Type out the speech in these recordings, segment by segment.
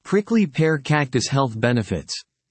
Prickly pear cactus health benefits.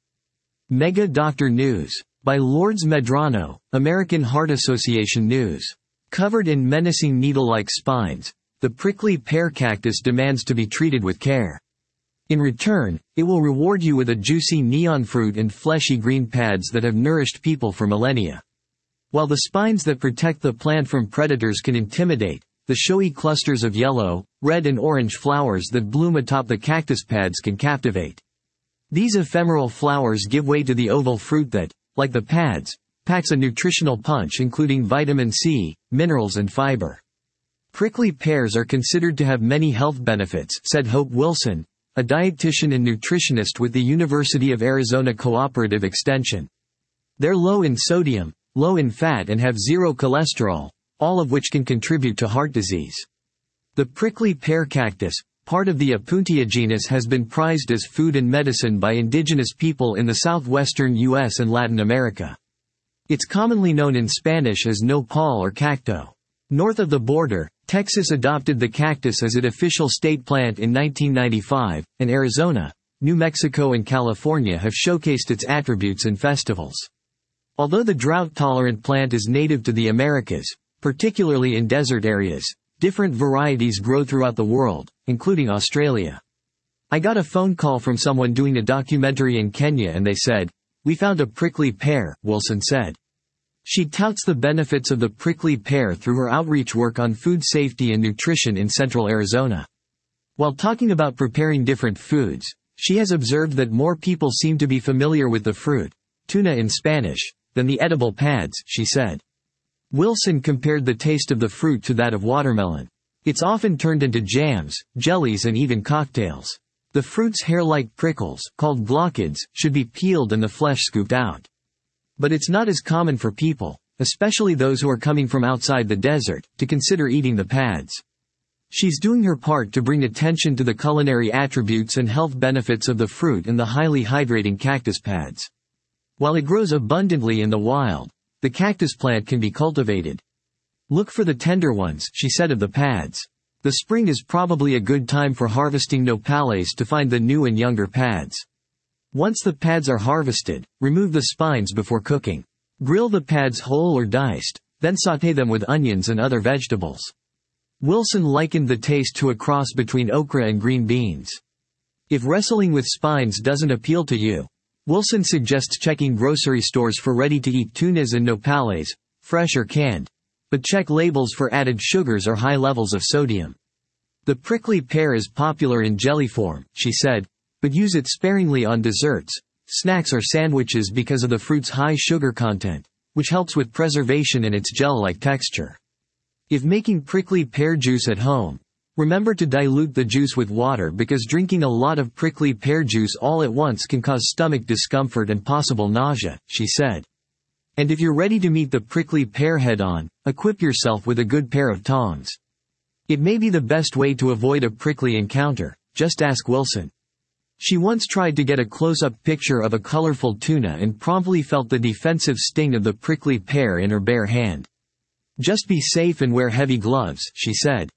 Mega Doctor News. By Lourdes Medrano, American Heart Association News. Covered in menacing needle-like spines, the prickly pear cactus demands to be treated with care. In return, it will reward you with a juicy neon fruit and fleshy green pads that have nourished people for millennia. While the spines that protect the plant from predators can intimidate, the showy clusters of yellow, red and orange flowers that bloom atop the cactus pads can captivate. These ephemeral flowers give way to the oval fruit that, like the pads, packs a nutritional punch including vitamin C, minerals and fiber. Prickly pears are considered to have many health benefits, said Hope Wilson, a dietitian and nutritionist with the University of Arizona Cooperative Extension. They're low in sodium, low in fat and have zero cholesterol, all of which can contribute to heart disease. The prickly pear cactus, part of the Opuntia genus, has been prized as food and medicine by indigenous people in the southwestern U.S. and Latin America. It's commonly known in Spanish as nopal or cacto. North of the border, Texas adopted the cactus as its official state plant in 1995, and Arizona, New Mexico and California have showcased its attributes in festivals. Although the drought-tolerant plant is native to the Americas, particularly in desert areas, different varieties grow throughout the world, including Australia. I got a phone call from someone doing a documentary in Kenya and they said, "We found a prickly pear," Wilson said. She touts the benefits of the prickly pear through her outreach work on food safety and nutrition in central Arizona. While talking about preparing different foods, she has observed that more people seem to be familiar with the fruit, tuna in Spanish, than the edible pads, she said. Wilson compared the taste of the fruit to that of watermelon. It's often turned into jams, jellies and even cocktails. The fruit's hair-like prickles, called glaucids, should be peeled and the flesh scooped out. But it's not as common for people, especially those who are coming from outside the desert, to consider eating the pads. She's doing her part to bring attention to the culinary attributes and health benefits of the fruit and the highly hydrating cactus pads. While it grows abundantly in the wild, the cactus plant can be cultivated. Look for the tender ones, she said of the pads. The spring is probably a good time for harvesting nopales to find the new and younger pads. Once the pads are harvested, remove the spines before cooking. Grill the pads whole or diced, then sauté them with onions and other vegetables. Wilson likened the taste to a cross between okra and green beans. If wrestling with spines doesn't appeal to you, Wilson suggests checking grocery stores for ready-to-eat tunas and nopales, fresh or canned, but check labels for added sugars or high levels of sodium. The prickly pear is popular in jelly form, she said, but use it sparingly on desserts, snacks or sandwiches because of the fruit's high sugar content, which helps with preservation and its gel-like texture. If making prickly pear juice at home, remember to dilute the juice with water because drinking a lot of prickly pear juice all at once can cause stomach discomfort and possible nausea, she said. And if you're ready to meet the prickly pear head-on, equip yourself with a good pair of tongs. It may be the best way to avoid a prickly encounter, just ask Wilson. She once tried to get a close-up picture of a colorful tuna and promptly felt the defensive sting of the prickly pear in her bare hand. Just be safe and wear heavy gloves, she said.